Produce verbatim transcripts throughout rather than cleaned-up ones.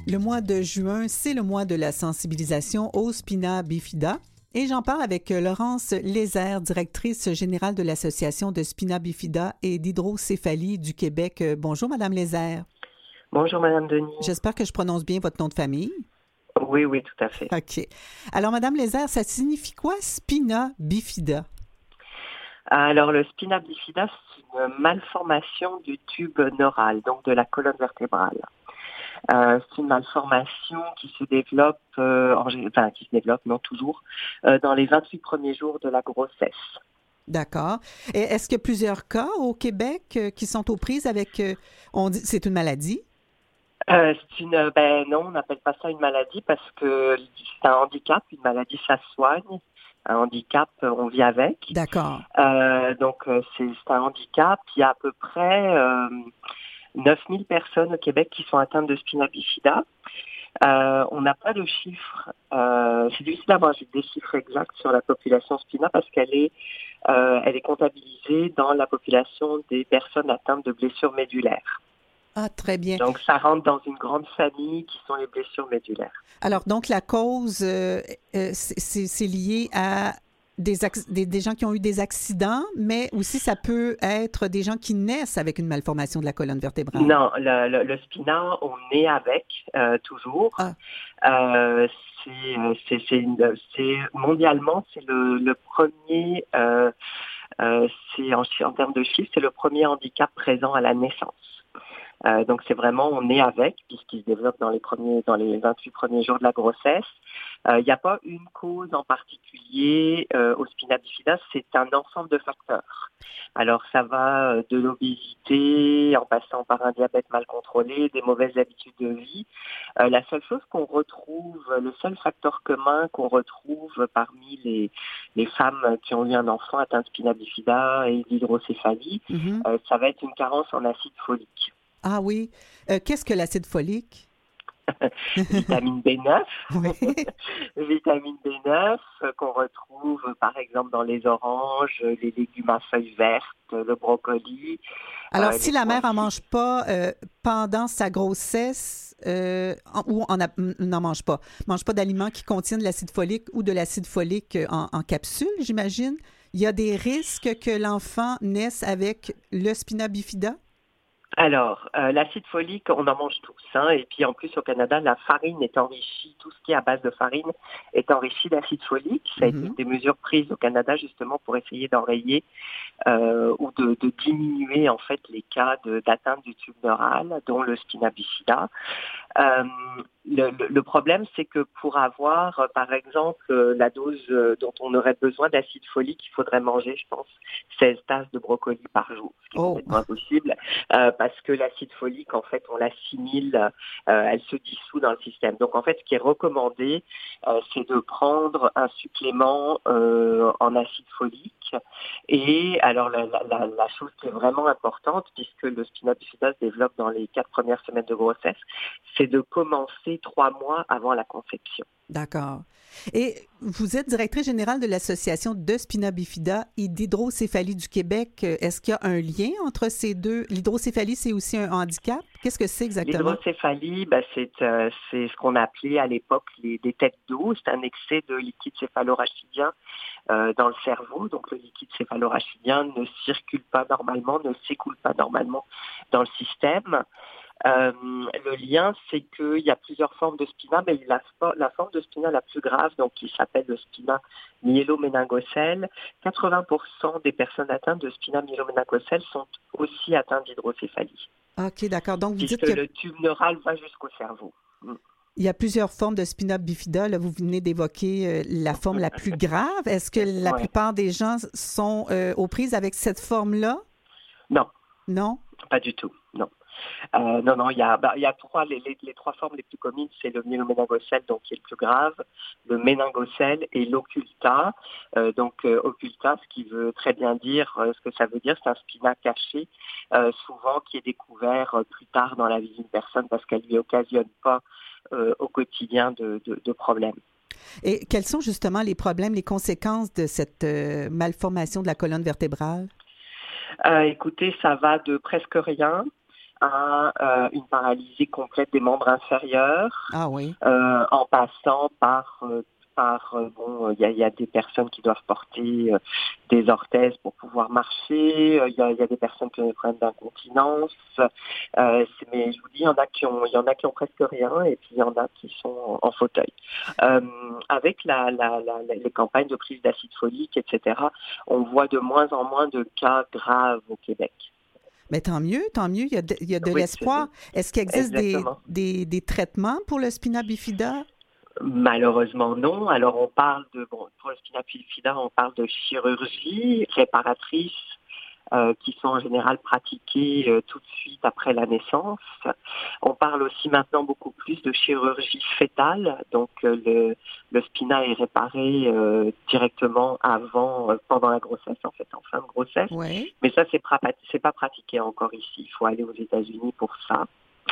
Le mois de juin, c'est le mois de la sensibilisation au spina bifida. Et j'en parle avec Laurence Lézère, directrice générale de l'Association de spina bifida et d'hydrocéphalie du Québec. Bonjour, Madame Lézère. Bonjour, Madame Denis. J'espère que je prononce bien votre nom de famille. Oui, oui, tout à fait. OK. Alors, Madame Lézère, ça signifie quoi, spina bifida? Alors, le spina bifida, c'est une malformation du tube neural, donc de la colonne vertébrale. Euh, c'est une malformation qui se développe, euh, en, enfin qui se développe, non toujours, euh, dans les vingt-huit premiers jours de la grossesse. D'accord. Et est-ce qu'il y a plusieurs cas au Québec euh, qui sont aux prises avec, euh, on dit, c'est une maladie? Euh, c'est une, ben non, on n'appelle pas ça une maladie parce que c'est un handicap. Une maladie, ça se soigne. Un handicap, on vit avec. D'accord. Euh, donc, c'est, c'est un handicap. Il y a à peu près euh, neuf mille personnes au Québec qui sont atteintes de spina bifida. Euh, on n'a pas de chiffres. Euh, c'est difficile d'avoir des chiffres exacts sur la population spina parce qu'elle est, euh, elle est comptabilisée dans la population des personnes atteintes de blessures médulaires. Ah, très bien. Donc, ça rentre dans une grande famille qui sont les blessures médulaires. Alors, donc, la cause, euh, euh, c'est, c'est lié à des, des, des gens qui ont eu des accidents, mais aussi ça peut être des gens qui naissent avec une malformation de la colonne vertébrale. Non, le, le, le spina, on naît avec, euh, toujours. Ah. Euh, c'est, c'est, c'est, une, c'est, mondialement, c'est le, le premier, euh, euh, c'est en, en termes de chiffres, c'est le premier handicap présent à la naissance. Euh, donc c'est vraiment on est avec puisqu'il se développe dans les premiers dans les vingt-huit premiers jours de la grossesse. Il euh, n'y a pas une cause en particulier euh, au spina bifida, c'est un ensemble de facteurs. Alors ça va de l'obésité en passant par un diabète mal contrôlé, des mauvaises habitudes de vie. Euh, la seule chose qu'on retrouve, le seul facteur commun qu'on retrouve parmi les les femmes qui ont eu un enfant atteint de spina bifida et d'hydrocéphalie, Mm-hmm. euh, ça va être une carence en acide folique. Ah oui. Euh, qu'est-ce que l'acide folique? Vitamine B neuf. Oui. Vitamine B neuf euh, qu'on retrouve par exemple dans les oranges, les légumes à feuilles vertes, le brocoli. Alors, euh, si la mère n'en mange pas euh, pendant sa grossesse, euh, en, ou on a, n'en mange pas, mange pas d'aliments qui contiennent de l'acide folique ou de l'acide folique en, en capsule, j'imagine, il y a des risques que l'enfant naisse avec le spina bifida? Alors, euh, l'acide folique, on en mange tous. Hein, et puis en plus, au Canada, la farine est enrichie, tout ce qui est à base de farine est enrichi d'acide folique. Ça a été Mm-hmm. une des mesures prises au Canada justement pour essayer d'enrayer euh, ou de, de diminuer en fait les cas de, d'atteinte du tube neural, dont le spina bifida. Euh, le, le, le problème, c'est que pour avoir, euh, par exemple, euh, la dose euh, dont on aurait besoin d'acide folique, il faudrait manger, je pense, seize tasses de brocoli par jour, ce qui est Oh. complètement impossible, euh, parce que l'acide folique, en fait, on l'assimile, euh, elle se dissout dans le système. Donc, en fait, ce qui est recommandé, euh, c'est de prendre un supplément euh, en acide folique. Et alors, la, la, la chose qui est vraiment importante, puisque le spina bifida se développe dans les quatre premières semaines de grossesse, c'est de commencer trois mois avant la conception. D'accord. Et vous êtes directrice générale de l'Association de spina bifida et d'hydrocéphalie du Québec. Est-ce qu'il y a un lien entre ces deux? L'hydrocéphalie, c'est aussi un handicap? Qu'est-ce que c'est exactement? L'hydrocéphalie, ben, c'est, euh, c'est ce qu'on appelait à l'époque les, des têtes d'eau. C'est un excès de liquide céphalorachidien euh, dans le cerveau. Donc le liquide céphalorachidien ne circule pas normalement, ne s'écoule pas normalement dans le système. Euh, le lien, c'est qu'il y a plusieurs formes de spina, mais la, la forme de spina la plus grave, donc qui s'appelle le spina myéloméningocèle, quatre-vingts pour cent des personnes atteintes de spina myéloméningocèle sont aussi atteintes d'hydrocéphalie. OK, d'accord. Donc, vous puisque dites que le tube neural va jusqu'au cerveau. il y a plusieurs formes de spina bifida. Là, vous venez d'évoquer euh, la forme la plus grave. Est-ce que la ouais. plupart des gens sont euh, aux prises avec cette forme-là? Non. Non? Pas du tout, non. Euh, non, non, il y a, bah, il y a trois, les, les, les trois formes les plus communes, c'est le myéloméningocèle, donc qui est le plus grave, le méningocèle et l'occulta. Euh, donc euh, occulta, ce qui veut très bien dire, euh, ce que ça veut dire, c'est un spina caché, euh, souvent qui est découvert euh, plus tard dans la vie d'une personne parce qu'elle lui occasionne pas euh, au quotidien de, de, de problèmes. Et quels sont justement les problèmes, les conséquences de cette euh, malformation de la colonne vertébrale? Euh, écoutez, ça va de presque rien à euh, une paralysie complète des membres inférieurs, Ah oui. euh, en passant par euh, par euh, bon, il y a, y a des personnes qui doivent porter euh, des orthèses pour pouvoir marcher. Il y a, y a des personnes qui ont des problèmes d'incontinence. Euh, c'est- mais je vous dis, il y en a qui ont, il y en a qui ont presque rien, et puis il y en a qui sont en, en fauteuil. Euh, avec la, la, la, la- les campagnes de prise d'acide folique, et cetera, on voit de moins en moins de cas graves au Québec. Mais tant mieux, tant mieux, il y a de, il y a de Oui, c'est l'espoir. Est-ce qu'il existe des, exactement. des, des traitements pour le spina bifida? Malheureusement, non. Alors, on parle de, bon, pour le spina bifida, on parle de chirurgie réparatrice euh, qui sont en général pratiquées euh, tout de suite après la naissance. On parle aussi maintenant beaucoup plus de chirurgie fœtale. Donc, euh, le, le spina est réparé euh, directement avant, euh, pendant la grossesse, en fait, en fin de grossesse. Oui. Mais ça, c'est pas, c'est pas pratiqué encore ici. Il faut aller aux États-Unis pour ça.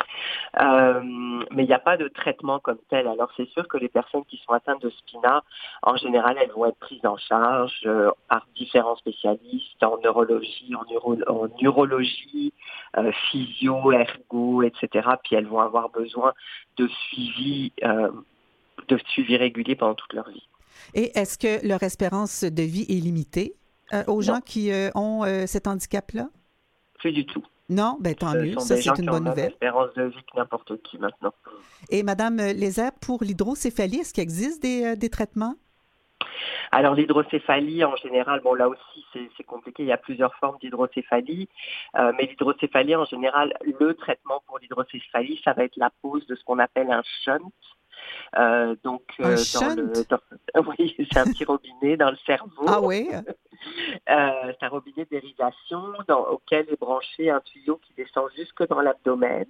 Euh, mais il n'y a pas de traitement comme tel. Alors c'est sûr que les personnes qui sont atteintes de spina, en général, elles vont être prises en charge euh, par différents spécialistes en neurologie, en, neuro, en neurologie, euh, physio, ergo, et cetera. Puis elles vont avoir besoin de suivi, euh, de suivi régulier pendant toute leur vie. Et est-ce que leur espérance de vie est limitée euh, aux Non, gens qui euh, ont euh, cet handicap-là? plus du tout. Non? Ben tant Ce mieux. sont Ça, des gens c'est une qui ont bonne la même nouvelle. espérance de vie que n'importe qui maintenant. Et Madame Lézère, pour l'hydrocéphalie, est-ce qu'il existe des, euh, des traitements? Alors l'hydrocéphalie, en général, bon là aussi c'est, c'est compliqué, il y a plusieurs formes d'hydrocéphalie, euh, mais l'hydrocéphalie, en général, le traitement pour l'hydrocéphalie, ça va être la pose de ce qu'on appelle un shunt. Euh, donc Un euh, dans le, shunt? dans, oui, c'est un petit robinet dans le cerveau. Ah oui? Euh, c'est un robinet d'érisation dans, auquel est branché un tuyau qui descend jusque dans l'abdomen.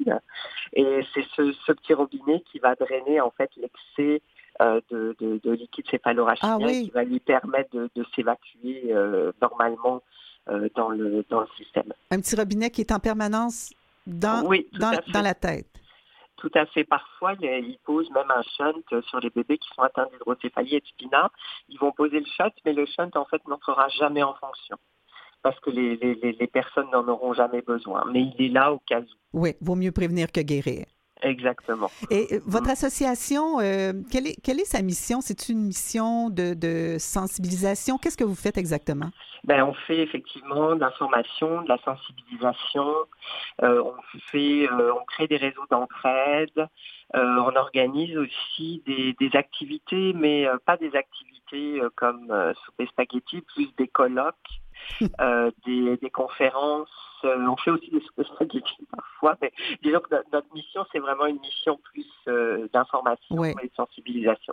Et c'est ce, ce petit robinet qui va drainer en fait l'excès euh, de, de, de liquide Ah céphalorachidien et qui oui. va lui permettre de, de s'évacuer euh, normalement euh, dans, le, dans le système. Un petit robinet qui est en permanence dans, Oui, tout dans, à dans fait. la tête. Tout à fait. Parfois, ils posent même un shunt sur les bébés qui sont atteints d'hydrocéphalie et de spina. Ils vont poser le shunt, mais le shunt, en fait, n'entrera jamais en fonction parce que les, les, les personnes n'en auront jamais besoin. Mais il est là au cas où. Oui, vaut mieux prévenir que guérir. Exactement. Et euh, votre association, euh, quelle est, quelle est sa mission? C'est une mission de, de sensibilisation? Qu'est-ce que vous faites exactement? Ben, on fait effectivement de l'information, de la sensibilisation. Euh, on fait, euh, on crée des réseaux d'entraide. Euh, on organise aussi des, des activités, mais euh, pas des activités euh, comme euh, souper spaghetti, plus des colloques, euh, des, des conférences. Euh, on fait aussi des soupes spaghetti parfois, mais disons que notre, notre mission, c'est vraiment une mission plus euh, d'information Oui. et de sensibilisation.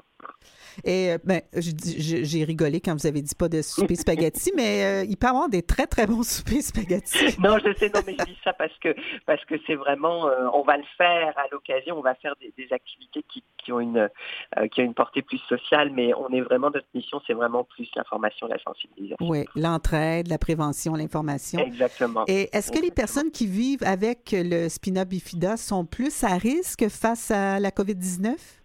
Et euh, ben, je dis- je- j'ai rigolé quand vous avez dit pas de souper spaghetti, mais euh, il peut y avoir des très, très bons soupers spaghetti. Non, je sais, non, mais je dis ça parce que parce que c'est vraiment, euh, on va le faire à l'occasion, on va faire des, des activités qui, qui ont une euh, qui ont une portée plus sociale, mais on est vraiment, notre mission, c'est vraiment plus l'information, la sensibilisation. Oui, l'entraide, la prévention, l'information. Exactement. Et est-ce que les Exactement. personnes qui vivent avec le spina bifida sont plus à risque face à la covid dix-neuf?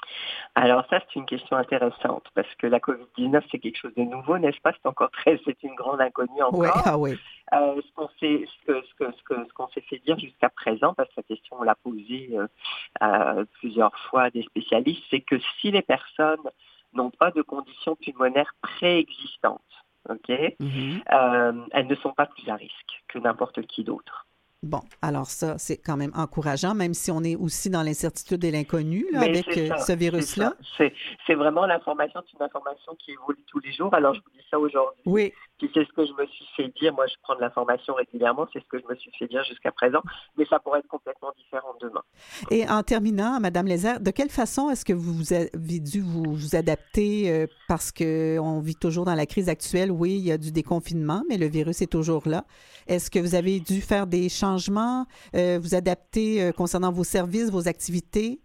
Alors ça, c'est une question intéressante parce que la covid dix-neuf, c'est quelque chose de nouveau, n'est-ce pas? C'est encore très, c'est une grande inconnue Oui, encore. ah oui. Euh, ce qu'on s'est, ce que, ce que, ce que, ce qu'on s'est fait dire jusqu'à présent, parce que la question on l'a posée euh, euh, plusieurs fois à des spécialistes, c'est que si les personnes n'ont pas de conditions pulmonaires préexistantes, ok, Mhm. euh, elles ne sont pas plus à risque que n'importe qui d'autre. Bon, alors ça, c'est quand même encourageant, même si on est aussi dans l'incertitude et l'inconnu là, Mais avec c'est euh, ça, ce c'est virus-là. ça. C'est, c'est vraiment l'information, c'est une information qui évolue tous les jours. Alors je vous dis ça aujourd'hui. Oui. Puis c'est ce que je me suis fait dire. Moi, je prends de l'information régulièrement. C'est ce que je me suis fait dire jusqu'à présent. Mais ça pourrait être complètement différent demain. Et en terminant, Madame Lézère, de quelle façon est-ce que vous avez dû vous, vous adapter euh, parce qu'on vit toujours dans la crise actuelle? Oui, il y a du déconfinement, mais le virus est toujours là. Est-ce que vous avez dû faire des changements, euh, vous adapter euh, concernant vos services, vos activités?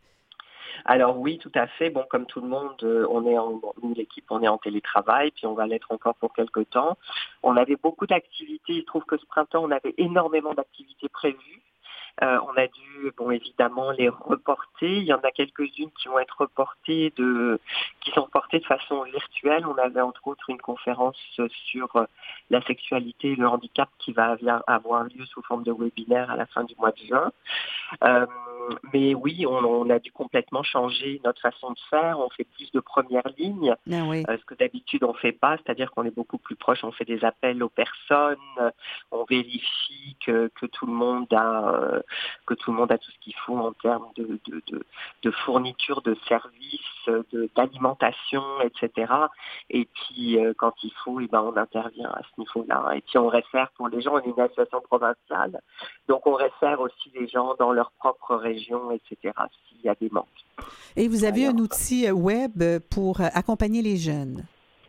Alors oui, tout à fait. Bon, comme tout le monde, euh, on est en, bon, nous, l'équipe, on est en télétravail, puis on va l'être encore pour quelques temps. On avait beaucoup d'activités. Il se trouve que ce printemps, on avait énormément d'activités prévues. Euh, on a dû, bon, évidemment, les reporter. Il y en a quelques-unes qui vont être reportées de, qui sont reportées de façon virtuelle. On avait entre autres une conférence sur la sexualité et le handicap qui va avoir lieu sous forme de webinaire à la fin du mois de juin. Euh, mais oui, on, on a dû complètement changer notre façon de faire. On fait plus de première ligne, Ah oui. euh, ce que d'habitude on fait pas, c'est-à-dire qu'on est beaucoup plus proche. On fait des appels aux personnes, on vérifie que, que tout le monde a euh, que tout le monde a tout ce qu'il faut en termes de, de, de, de fourniture de services, de, d'alimentation, et cetera. Et puis euh, quand il faut, eh ben on intervient à ce niveau-là. Et puis on réfère pour les gens. On est une association provinciale, donc on réfère aussi les gens dans leur propre région, et cetera, s'il y a des manques. Et vous avez Alors, un outil web pour accompagner les jeunes?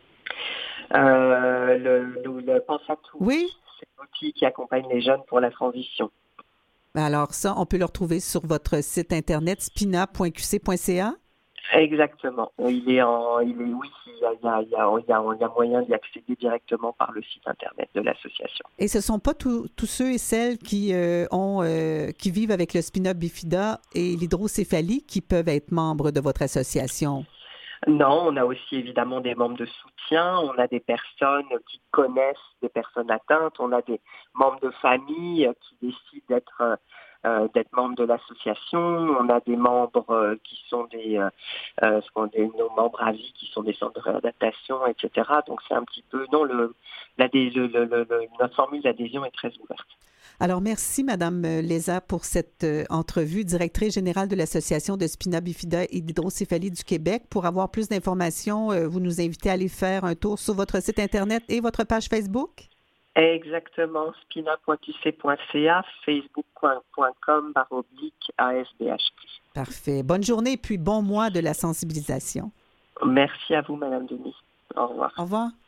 Euh, le, le, le Pense à tout. Oui. C'est l'outil qui accompagne les jeunes pour la transition. Alors ça, on peut le retrouver sur votre site internet spina point q c point c a? Exactement. Il est en, il est, oui, il y a, il y a, il y a, il y a, il y a moyen d'y accéder directement par le site internet de l'association. Et ce ne sont pas tous ceux et celles qui, euh, ont, euh, qui vivent avec le spina bifida et l'hydrocéphalie qui peuvent être membres de votre association? Non, on a aussi évidemment des membres de soutien, on a des personnes qui connaissent des personnes atteintes, on a des membres de famille qui décident d'être euh, d'être membres de l'association, on a des membres euh, qui sont des, euh, ce qu'on dit, nos membres à vie qui sont des centres de réadaptation, et cetera. Donc c'est un petit peu, non, le, la, le, le, le, notre formule d'adhésion est très ouverte. Alors, merci, Madame Léza, pour cette euh, entrevue, directrice générale de l'Association de spina bifida et d'hydrocéphalie du Québec. Pour avoir plus d'informations, euh, vous nous invitez à aller faire un tour sur votre site Internet et votre page Facebook? Exactement, spina point q c point c a, facebook point com barre oblique A S B H Q. Parfait. Bonne journée et puis bon mois de la sensibilisation. Merci à vous, Madame Denis. Au revoir. Au revoir.